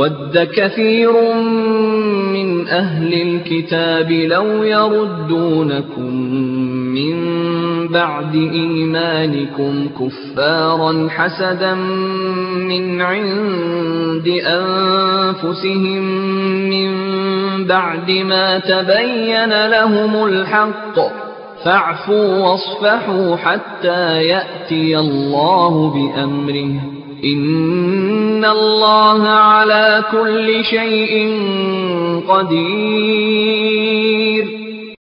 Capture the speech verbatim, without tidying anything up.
وَدَّ كَثِيرٌ مِّنْ أَهْلِ الْكِتَابِ لَوْ يَرُدُّونَكُم مِّن بَعْدِ إِيمَانِكُمْ كُفَّارًا حَسَدًا مِّنْ عِندِ أَنفُسِهِم مِّن بَعْدِ مَا تَبَيَّنَ لَهُمُ الْحَقُّ ۖ فَاعْفُوا وَاصْفَحُوا حَتَّىٰ يَأْتِيَ اللَّهُ بِأَمْرِهِ ۗ إِنَّ اللَّهَ عَلَىٰ كُلِّ شَيْءٍ قَدِيرٌ.